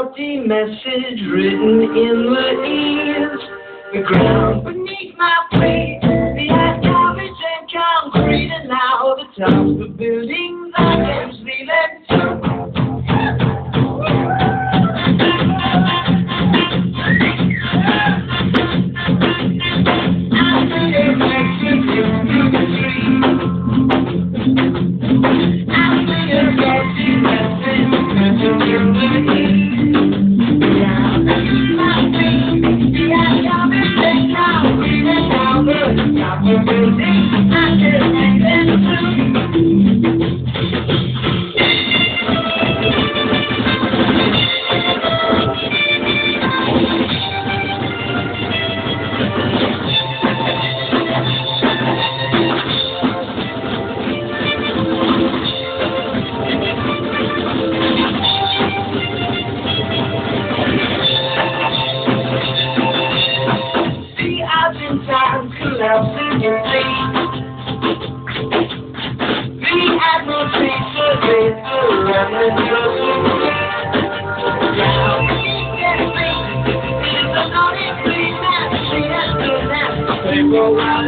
salty message written in the ears. The ground beneath my feet, the hot garbage and concrete, and now the tops of buildings I can see them too. I see a Mexican through the street. I see a salty message written in the ears. Ground beneath my feet, the hot garbage and concrete, and now the tops of buildings I can see them too. Time collapsing in sleep. The atmosphere surveys around the globe. Now it's a naughty dream, and she has to laugh. They go out